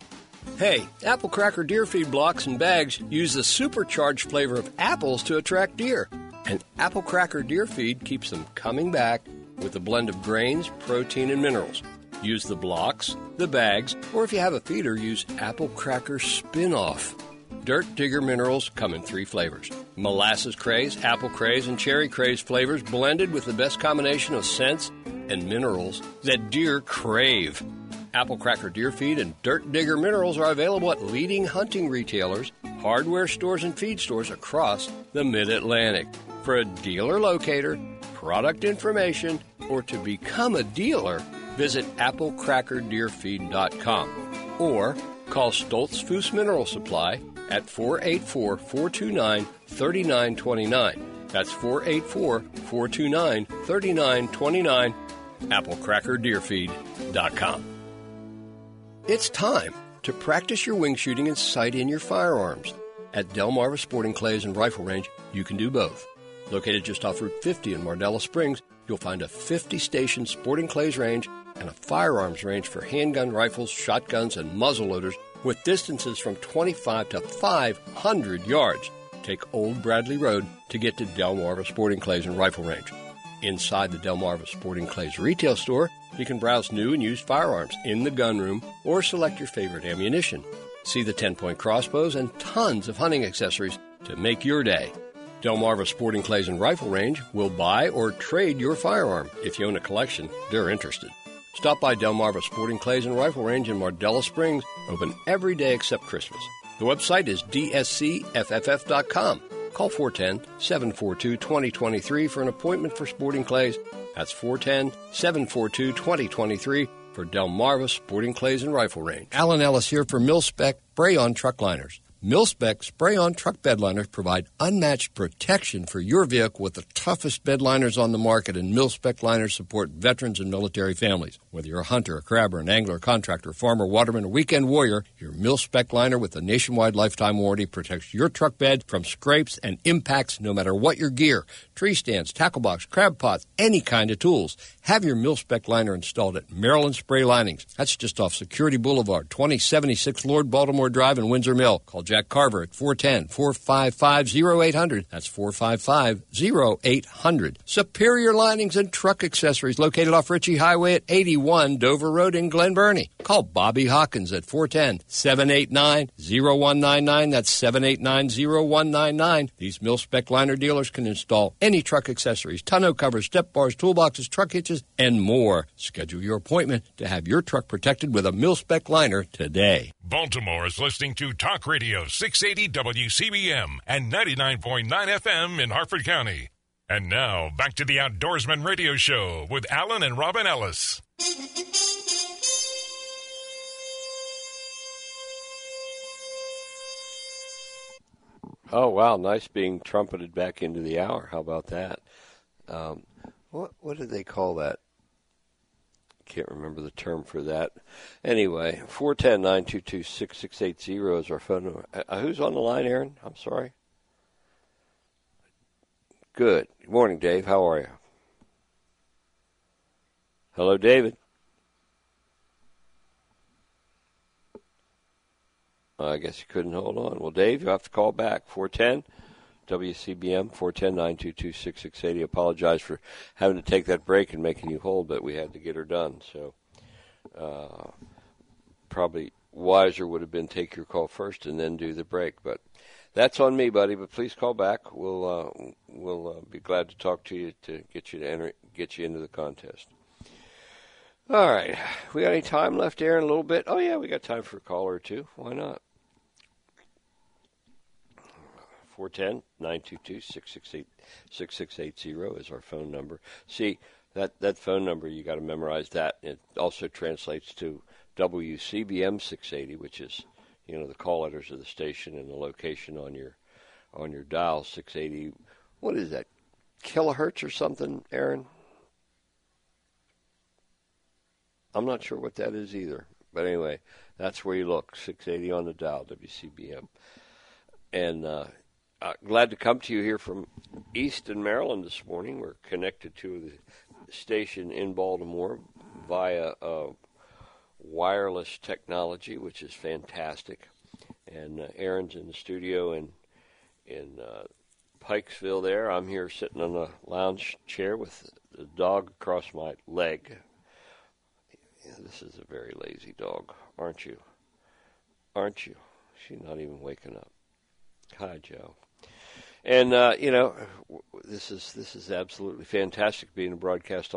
S2: Hey, Apple Cracker deer feed blocks and bags use the supercharged flavor of apples to attract deer. And Apple Cracker deer feed keeps them coming back with a blend of grains, protein, and minerals. Use the blocks, the bags, or if you have a feeder, use Apple Cracker Spin-Off. Dirt Digger minerals come in three flavors. Molasses craze, apple craze, and cherry craze flavors blended with the best combination of scents, and minerals that deer crave. Apple Cracker Deer Feed and Dirt Digger Minerals are available at leading hunting retailers, hardware stores, and feed stores across the Mid-Atlantic. For a dealer locator, product information, or to become a dealer, visit apple cracker deer feed dot com or call Stoltz Foos Mineral Supply at four eight four, four two nine, three nine two nine. That's four eight four, four two nine, three nine two nine, apple cracker deer feed dot com. It's time to practice your wing shooting and sight in your firearms. At Delmarva Sporting Clays and Rifle Range, you can do both. Located just off Route fifty in Mardella Springs, you'll find a fifty-station sporting clays range and a firearms range for handgun rifles, shotguns, and muzzleloaders with distances from twenty-five to five hundred yards. Take Old Bradley Road to get to Delmarva Sporting Clays and Rifle Range. Inside the Delmarva Sporting Clays retail store, you can browse new and used firearms in the gun room or select your favorite ammunition. See the ten-point crossbows and tons of hunting accessories to make your day. Delmarva Sporting Clays and Rifle Range will buy or trade your firearm. If you own a collection, they're interested. Stop by Delmarva Sporting Clays and Rifle Range in Mardella Springs, open every day except Christmas. The website is d s c f f f dot com. Call four one zero, seven four two, two zero two three for an appointment for Sporting Clays. That's four one zero, seven four two, two zero two three for Delmarva Sporting Clays and Rifle Range. Alan Ellis here for Mil-Spec Spray-On Truck Liners. Mil-Spec Spray-On Truck Bed Liners provide unmatched protection for your vehicle with the toughest bed liners on the market, and Mil-Spec liners support veterans and military families. Whether you're a hunter, a crabber, an angler, a contractor, farmer, waterman, or weekend warrior, your Mil-Spec liner with a nationwide lifetime warranty protects your truck bed from scrapes and impacts no matter what your gear. Tree stands, tackle box, crab pots, any kind of tools. Have your Mil-Spec liner installed at Maryland Spray Linings. That's just off Security Boulevard, twenty seventy-six Lord Baltimore Drive in Windsor Mill. Call Jack Carver at four one zero, four five five, zero eight zero zero. That's four five five, zero eight zero zero. Superior Linings and Truck Accessories located off Ritchie Highway at eighty-one Dover Road in Glen Burnie. Call Bobby Hawkins at four one zero, seven eight nine, zero one nine nine. That's seven eight nine, zero one nine nine. These Mil-Spec liner dealers can install any truck accessories, tonneau covers, step bars, toolboxes, truck hitches, and more. Schedule your appointment to have your truck protected with a Mil-Spec liner today.
S3: Baltimore is listening to Talk Radio six eighty W C B M and ninety-nine point nine F M in Harford County. And now, back to the Outdoorsman Radio Show with Alan and Robin Ellis.
S1: Oh, wow, nice being trumpeted back into the hour. How about that? Um, what what did they call that? Can't remember the term for that. Anyway, four one zero, nine two two, six six eight zero is our phone number. Uh, who's on the line, Aaron? I'm sorry. Good. Good morning, Dave. How are you? Hello, David. Uh, I guess you couldn't hold on. Well, Dave, you have to call back. four one zero W C B M, four one zero, nine two two, six six eight zero. Apologize for having to take that break and making you hold, but we had to get her done. So uh, probably wiser would have been take your call first and then do the break. But that's on me, buddy. But please call back. We'll uh, we'll uh, be glad to talk to you to get you to enter, get you into the contest. All right. We got any time left, Aaron? A little bit? Oh, yeah, we got time for a caller or two. Why not? four one zero, nine two two, six six eight, six six eight zero is our phone number. See, that, that phone number, you got to memorize that. It also translates to W C B M six eighty, which is, you know, the call letters of the station and the location on your on your dial, six eighty. What is that, kilohertz or something, Aaron? I'm not sure what that is either. But anyway, that's where you look, six eighty on the dial, W C B M. And uh, uh, glad to come to you here from Easton, Maryland this morning. We're connected to the station in Baltimore via uh, wireless technology, which is fantastic. And uh, Aaron's in the studio in, in uh, Pikesville there. I'm here sitting on a lounge chair with the dog across my leg. Yeah, this is a very lazy dog, aren't you? Aren't you? She's not even waking up. Hi, Joe. And uh, you know, this is this is absolutely fantastic being broadcast all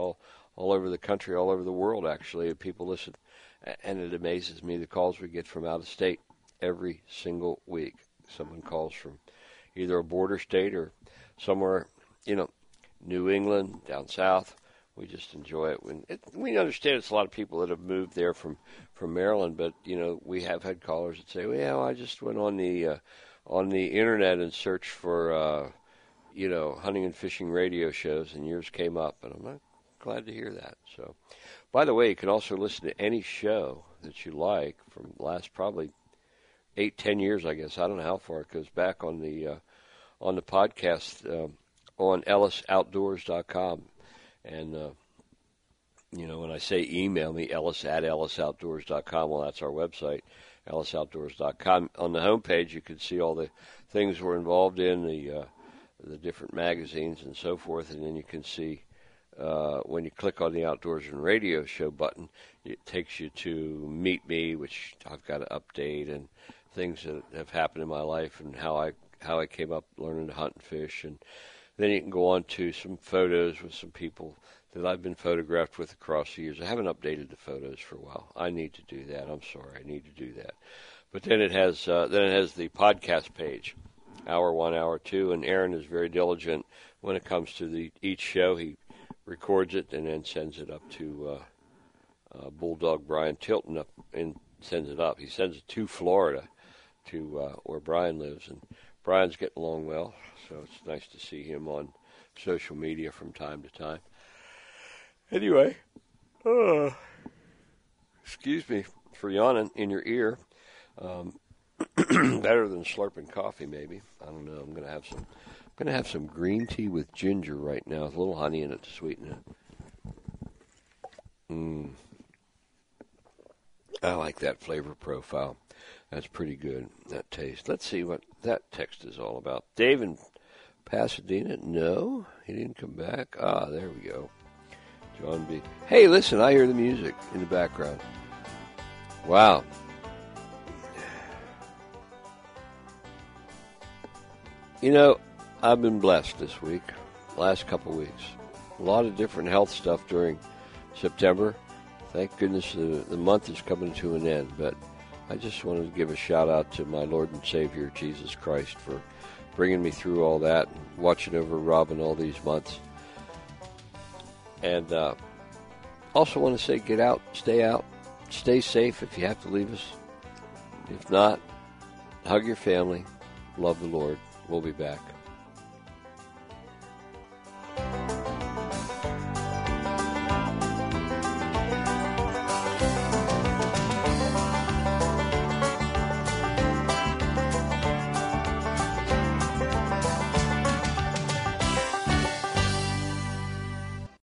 S1: all over the country, all over the world, actually. People listen, and it amazes me the calls we get from out of state every single week. Someone calls from either a border state or somewhere, you know, New England, down south. We just enjoy it. When it, we understand it's a lot of people that have moved there from, from Maryland, but, you know, we have had callers that say, well, yeah, well, I just went on the uh, on the internet and searched for, uh, you know, hunting and fishing radio shows, and yours came up, and I'm glad to hear that. So, by the way, you can also listen to any show that you like from the last probably eight, ten years, I guess. I don't know how far it goes back on the uh, on the podcast uh, on ellis outdoors dot com. And, uh, you know, when I say email me, ellis at ellis outdoors dot com, well, that's our website, ellis outdoors dot com. On the homepage, you can see all the things we're involved in, the uh, the different magazines and so forth, and then you can see uh, when you click on the Outdoors and Radio Show button, it takes you to Meet Me, which I've got to update, and things that have happened in my life and how I how I came up learning to hunt and fish. And then you can go on to some photos with some people that I've been photographed with across the years. I haven't updated the photos for a while. I need to do that. I'm sorry. I need to do that. But then it has uh, then it has the podcast page, hour one, hour two, and Aaron is very diligent when it comes to the each show. He records it and then sends it up to uh, uh, Bulldog Brian Tilton up and sends it up. He sends it to Florida, to uh, where Brian lives, and Brian's getting along well, so it's nice to see him on social media from time to time. Anyway, uh, excuse me for yawning in your ear. Um, better than slurping coffee, maybe. I don't know. I'm gonna have some. I'm gonna have some green tea with ginger right now, with a little honey in it to sweeten it. Mmm. I like that flavor profile. That's pretty good, that taste. Let's see what that text is all about. Dave in Pasadena? No, he didn't come back. Ah, there we go. John B. Hey, listen, I hear the music in the background. Wow. You know, I've been blessed this week, last couple of weeks. A lot of different health stuff during September. Thank goodness the, the month is coming to an end, but I just wanted to give a shout-out to my Lord and Savior, Jesus Christ, for bringing me through all that and watching over Robin all these months. And uh, also want to say get out, stay out, stay safe if you have to leave us. If not, hug your family, love the Lord. We'll be back.